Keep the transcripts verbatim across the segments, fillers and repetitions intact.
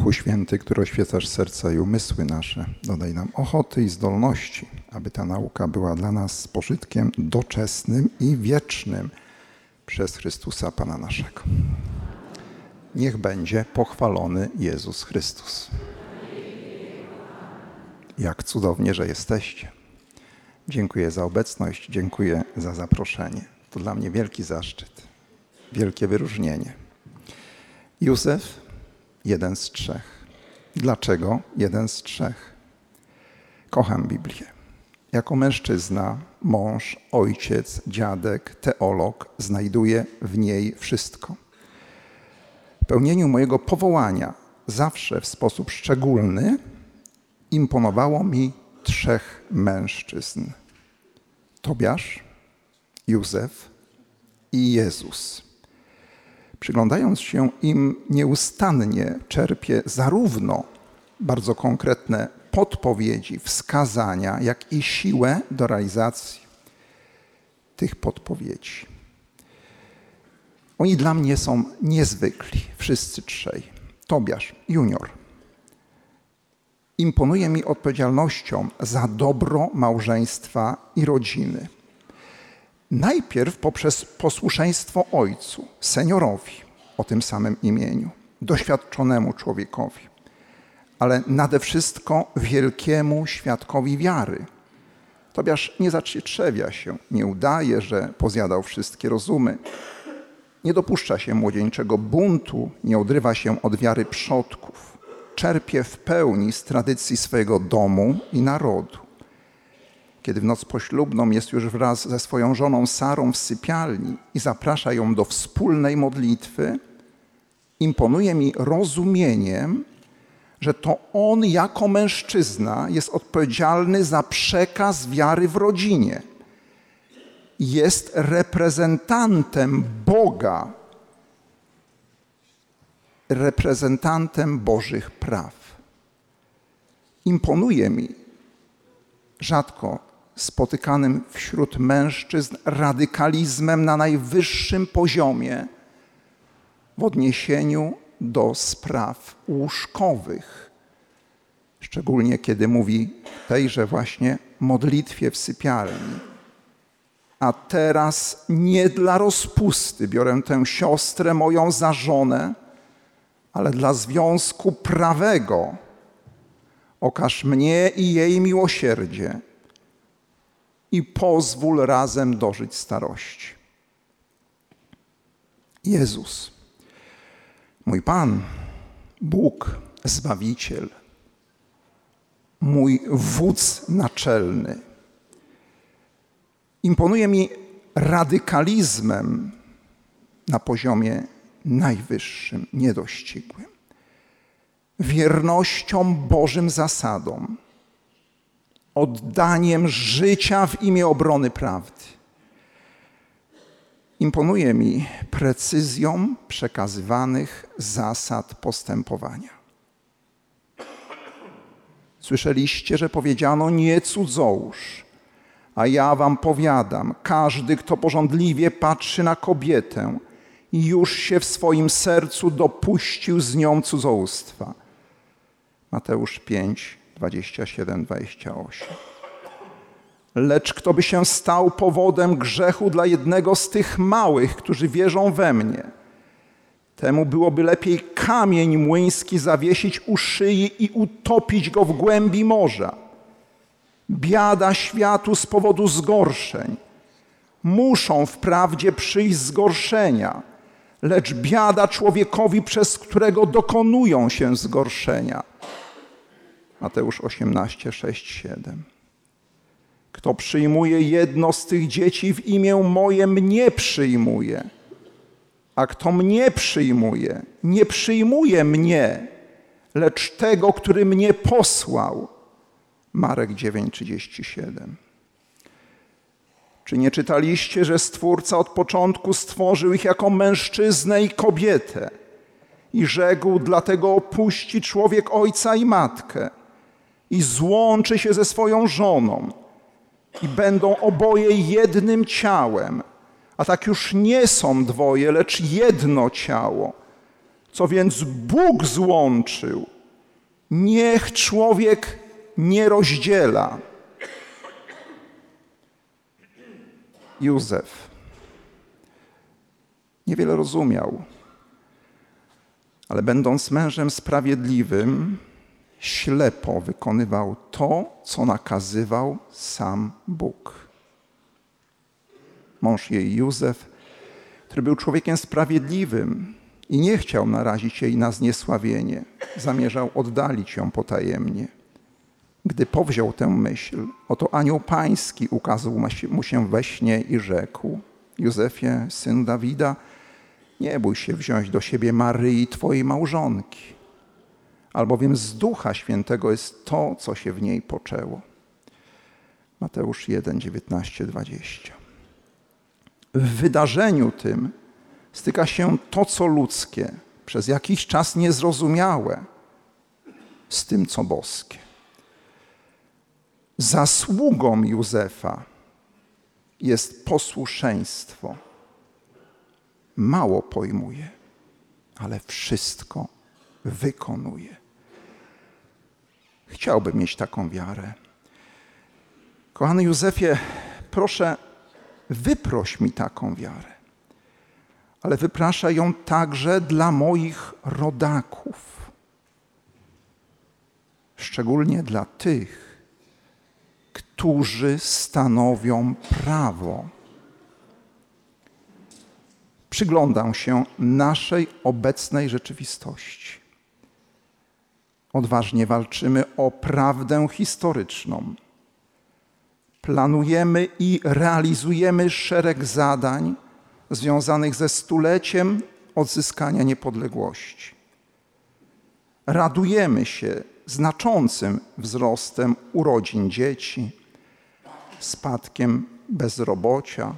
Duchu Święty, który oświecasz serca i umysły nasze, dodaj nam ochoty i zdolności, aby ta nauka była dla nas pożytkiem doczesnym i wiecznym przez Chrystusa Pana naszego. Niech będzie pochwalony Jezus Chrystus. Jak cudownie, że jesteście. Dziękuję za obecność, dziękuję za zaproszenie. To dla mnie wielki zaszczyt, wielkie wyróżnienie. Józef, jeden z trzech. Dlaczego jeden z trzech? Kocham Biblię. Jako mężczyzna, mąż, ojciec, dziadek, teolog znajduję w niej wszystko. W pełnieniu mojego powołania zawsze w sposób szczególny imponowało mi trzech mężczyzn. Tobiasz, Józef i Jezus. Przyglądając się im nieustannie czerpię zarówno bardzo konkretne podpowiedzi, wskazania, jak i siłę do realizacji tych podpowiedzi. Oni dla mnie są niezwykli, wszyscy trzej. Tobiasz, junior, imponuje mi odpowiedzialnością za dobro małżeństwa i rodziny. Najpierw poprzez posłuszeństwo ojcu, seniorowi o tym samym imieniu, doświadczonemu człowiekowi, ale nade wszystko wielkiemu świadkowi wiary. Tobiasz nie zacietrzewia się, nie udaje, że pozjadał wszystkie rozumy, nie dopuszcza się młodzieńczego buntu, nie odrywa się od wiary przodków, czerpie w pełni z tradycji swojego domu i narodu. Kiedy w noc poślubną jest już wraz ze swoją żoną Sarą w sypialni i zaprasza ją do wspólnej modlitwy, imponuje mi rozumieniem, że to on jako mężczyzna jest odpowiedzialny za przekaz wiary w rodzinie. Jest reprezentantem Boga, reprezentantem Bożych praw. Imponuje mi rzadko spotykanym wśród mężczyzn radykalizmem na najwyższym poziomie w odniesieniu do spraw łóżkowych. Szczególnie kiedy mówi w tejże właśnie modlitwie w sypialni. A teraz nie dla rozpusty biorę tę siostrę moją za żonę, ale dla związku prawego. Okaż mnie i jej miłosierdzie i pozwól razem dożyć starości. Jezus, mój Pan, Bóg, Zbawiciel, mój wódz naczelny, imponuje mi radykalizmem na poziomie najwyższym, niedościgłym. Wiernością Bożym zasadom, oddaniem życia w imię obrony prawdy. Imponuje mi precyzją przekazywanych zasad postępowania. Słyszeliście, że powiedziano nie cudzołóż, a ja wam powiadam, każdy, kto pożądliwie patrzy na kobietę, już się w swoim sercu dopuścił z nią cudzołóstwa. Mateusz pięć, dwadzieścia siedem, dwadzieścia osiem. Lecz kto by się stał powodem grzechu dla jednego z tych małych, którzy wierzą we mnie, temu byłoby lepiej kamień młyński zawiesić u szyi i utopić go w głębi morza. Biada światu z powodu zgorszeń. Muszą wprawdzie przyjść zgorszenia, lecz biada człowiekowi, przez którego dokonują się zgorszenia. Mateusz osiemnaście, sześć, siedem. Kto przyjmuje jedno z tych dzieci w imię moje, mnie przyjmuje. A kto mnie przyjmuje, nie przyjmuje mnie, lecz tego, który mnie posłał. Marek dziewięć, trzydzieści siedem. Czy nie czytaliście, że Stwórca od początku stworzył ich jako mężczyznę i kobietę i rzekł, dlatego opuści człowiek ojca i matkę i złączy się ze swoją żoną i będą oboje jednym ciałem, a tak już nie są dwoje, lecz jedno ciało. Co więc Bóg złączył, niech człowiek nie rozdziela. Józef niewiele rozumiał, ale będąc mężem sprawiedliwym, ślepo wykonywał to, co nakazywał sam Bóg. Mąż jej, Józef, który był człowiekiem sprawiedliwym i nie chciał narazić jej na zniesławienie, zamierzał oddalić ją potajemnie. Gdy powziął tę myśl, oto anioł pański ukazał mu się we śnie i rzekł: Józefie, syn Dawida, nie bój się wziąć do siebie Maryi, twojej małżonki, albowiem z Ducha Świętego jest to, co się w niej poczęło. Mateusz jeden, dziewiętnaście, dwadzieścia. W wydarzeniu tym styka się to, co ludzkie, przez jakiś czas niezrozumiałe, z tym, co boskie. Zasługą Józefa jest posłuszeństwo. Mało pojmuje, ale wszystko wykonuje. Chciałbym mieć taką wiarę. Kochany Józefie, proszę, wyproś mi taką wiarę, ale wypraszaj ją także dla moich rodaków, szczególnie dla tych, którzy stanowią prawo. Przyglądam się naszej obecnej rzeczywistości. Odważnie walczymy o prawdę historyczną. Planujemy i realizujemy szereg zadań związanych ze stuleciem odzyskania niepodległości. Radujemy się znaczącym wzrostem urodzin dzieci, spadkiem bezrobocia,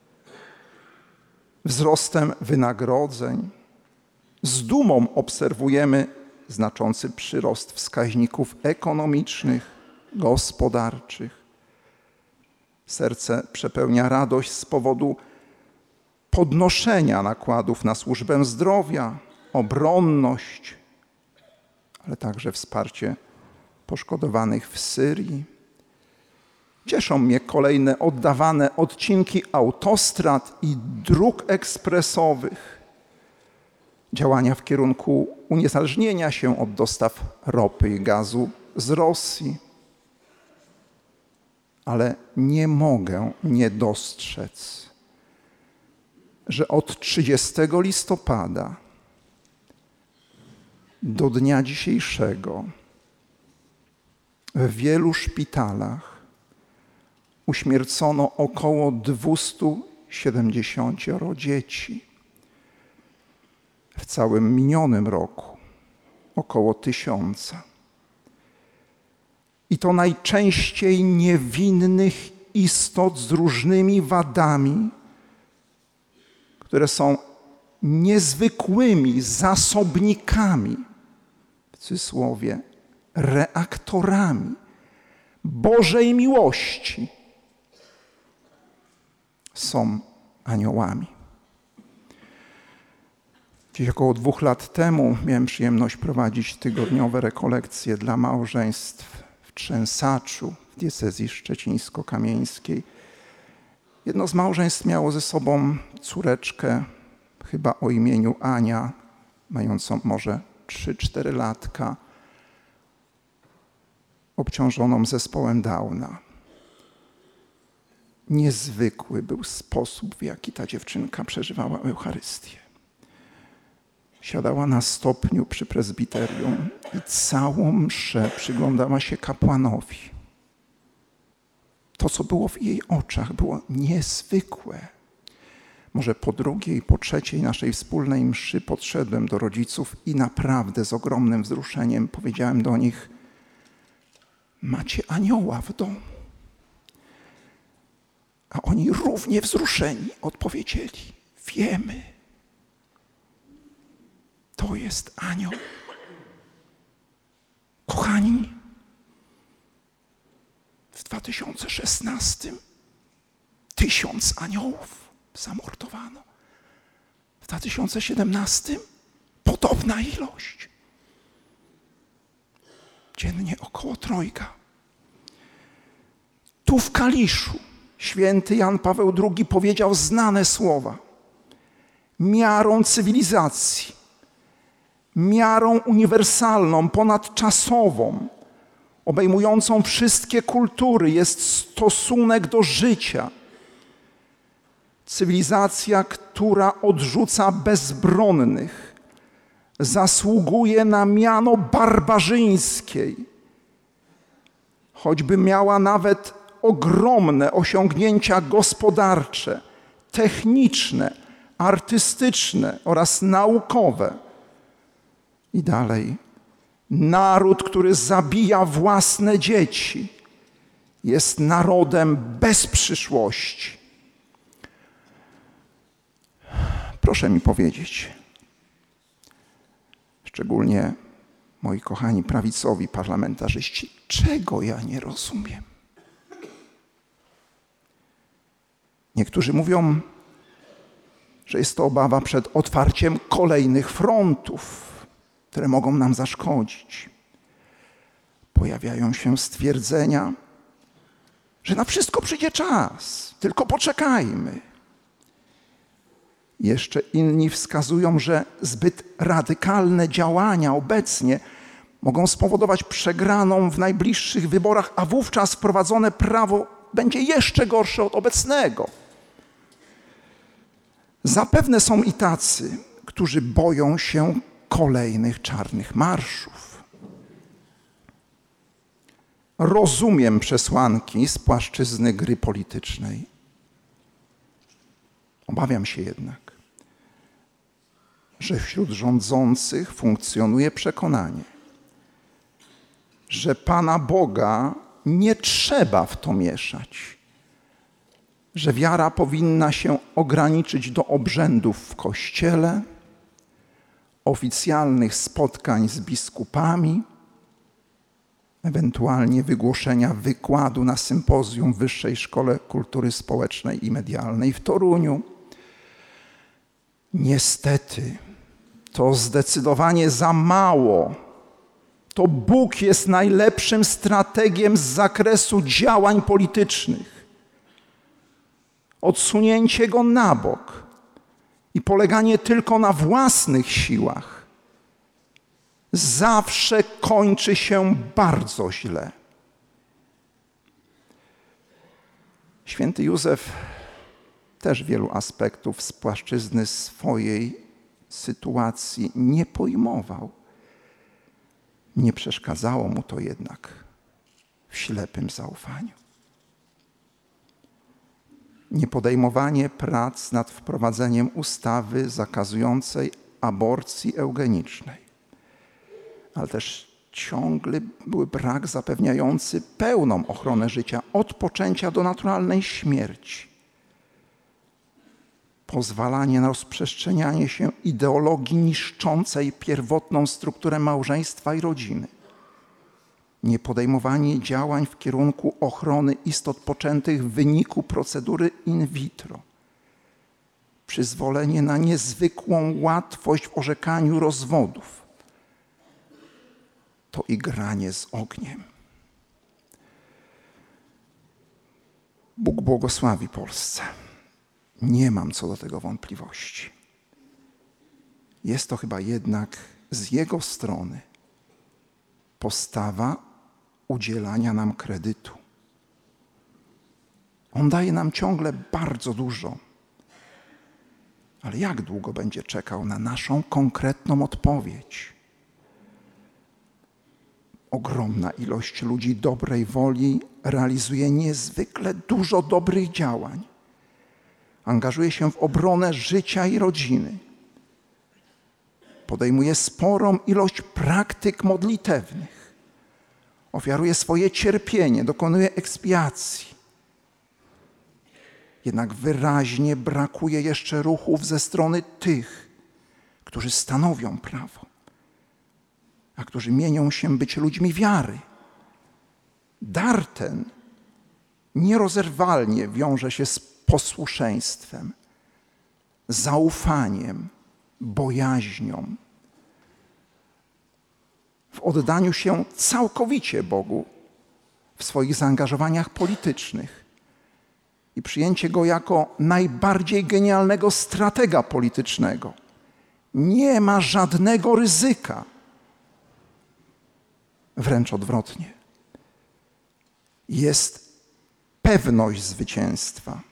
wzrostem wynagrodzeń. Z dumą obserwujemy znaczący przyrost wskaźników ekonomicznych, gospodarczych. Serce przepełnia radość z powodu podnoszenia nakładów na służbę zdrowia, obronność, ale także wsparcie poszkodowanych w Syrii. Cieszą mnie kolejne oddawane odcinki autostrad i dróg ekspresowych. Działania w kierunku uniezależnienia się od dostaw ropy i gazu z Rosji. Ale nie mogę nie dostrzec, że od trzydziestego listopada do dnia dzisiejszego w wielu szpitalach uśmiercono około dwieście siedemdziesiąt dzieci. W całym minionym roku około tysiąca. I to najczęściej niewinnych istot z różnymi wadami, które są niezwykłymi zasobnikami, w cudzysłowie, reaktorami Bożej miłości. Są aniołami. Gdzieś około dwóch lat temu miałem przyjemność prowadzić tygodniowe rekolekcje dla małżeństw w Trzęsaczu, w diecezji szczecińsko-kamieńskiej. Jedno z małżeństw miało ze sobą córeczkę, chyba o imieniu Ania, mającą może trzy cztery latka, obciążoną zespołem Downa. Niezwykły był sposób, w jaki ta dziewczynka przeżywała Eucharystię. Siadała na stopniu przy prezbiterium i całą mszę przyglądała się kapłanowi. To, co było w jej oczach, było niezwykłe. Może po drugiej, po trzeciej naszej wspólnej mszy podszedłem do rodziców i naprawdę z ogromnym wzruszeniem powiedziałem do nich: macie anioła w domu. A oni równie wzruszeni odpowiedzieli: wiemy. To jest anioł. Kochani, w dwa tysiące szesnastym tysiąc aniołów zamordowano. W dwa tysiące siedemnastym po Podobna ilość. Dziennie około trojga. Tu w Kaliszu święty Jan Paweł drugi powiedział znane słowa. Miarą cywilizacji, miarą uniwersalną, ponadczasową, obejmującą wszystkie kultury jest stosunek do życia. Cywilizacja, która odrzuca bezbronnych, zasługuje na miano barbarzyńskiej, choćby miała nawet ogromne osiągnięcia gospodarcze, techniczne, artystyczne oraz naukowe. I dalej. Naród, który zabija własne dzieci, jest narodem bez przyszłości. Proszę mi powiedzieć, szczególnie moi kochani prawicowi parlamentarzyści, czego ja nie rozumiem? Niektórzy mówią, że jest to obawa przed otwarciem kolejnych frontów, które mogą nam zaszkodzić. Pojawiają się stwierdzenia, że na wszystko przyjdzie czas, tylko poczekajmy. Jeszcze inni wskazują, że zbyt radykalne działania obecnie mogą spowodować przegraną w najbliższych wyborach, a wówczas wprowadzone prawo będzie jeszcze gorsze od obecnego. Zapewne są i tacy, którzy boją się kolejnych czarnych marszów. Rozumiem przesłanki z płaszczyzny gry politycznej. Obawiam się jednak, że wśród rządzących funkcjonuje przekonanie, że Pana Boga nie trzeba w to mieszać, że wiara powinna się ograniczyć do obrzędów w kościele, oficjalnych spotkań z biskupami, ewentualnie wygłoszenia wykładu na sympozjum w Wyższej Szkole Kultury Społecznej i Medialnej w Toruniu. Niestety, to zdecydowanie za mało. To Bóg jest najlepszym strategiem z zakresu działań politycznych. Odsunięcie Go na bok i poleganie tylko na własnych siłach zawsze kończy się bardzo źle. Święty Józef też wielu aspektów z płaszczyzny swojej sytuacji nie pojmował. Nie przeszkadzało mu to jednak w ślepym zaufaniu. Niepodejmowanie prac nad wprowadzeniem ustawy zakazującej aborcji eugenicznej, ale też ciągle był brak zapewniający pełną ochronę życia od poczęcia do naturalnej śmierci. Pozwalanie na rozprzestrzenianie się ideologii niszczącej pierwotną strukturę małżeństwa i rodziny. Niepodejmowanie działań w kierunku ochrony istot poczętych w wyniku procedury in vitro. Przyzwolenie na niezwykłą łatwość w orzekaniu rozwodów. To igranie z ogniem. Bóg błogosławi Polsce. Nie mam co do tego wątpliwości. Jest to chyba jednak z Jego strony postawa udzielania nam kredytu. On daje nam ciągle bardzo dużo. Ale jak długo będzie czekał na naszą konkretną odpowiedź? Ogromna ilość ludzi dobrej woli realizuje niezwykle dużo dobrych działań. Angażuje się w obronę życia i rodziny. Podejmuje sporą ilość praktyk modlitewnych. Ofiaruje swoje cierpienie, dokonuje ekspiacji. Jednak wyraźnie brakuje jeszcze ruchów ze strony tych, którzy stanowią prawo, a którzy mienią się być ludźmi wiary. Dar ten nierozerwalnie wiąże się z posłuszeństwem, zaufaniem, bojaźnią, w oddaniu się całkowicie Bogu w swoich zaangażowaniach politycznych i przyjęcie Go jako najbardziej genialnego stratega politycznego. Nie ma żadnego ryzyka. Wręcz odwrotnie. Jest pewność zwycięstwa.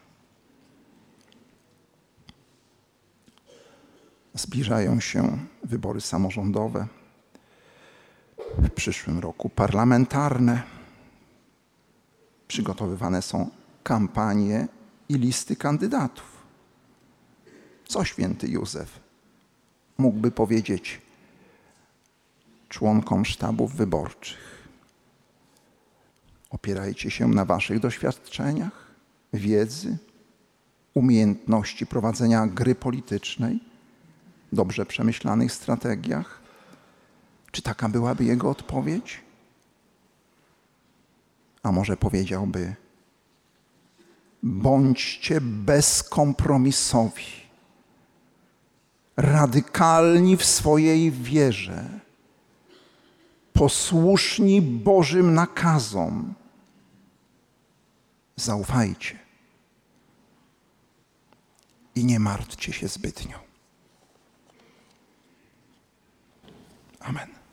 Zbliżają się wybory samorządowe, w przyszłym roku parlamentarne. Przygotowywane są kampanie i listy kandydatów. Co święty Józef mógłby powiedzieć członkom sztabów wyborczych? Opierajcie się na waszych doświadczeniach, wiedzy, umiejętności prowadzenia gry politycznej, dobrze przemyślanych strategiach. Czy taka byłaby jego odpowiedź? A może powiedziałby: bądźcie bezkompromisowi, radykalni w swojej wierze, posłuszni Bożym nakazom. Zaufajcie i nie martwcie się zbytnio. Amen.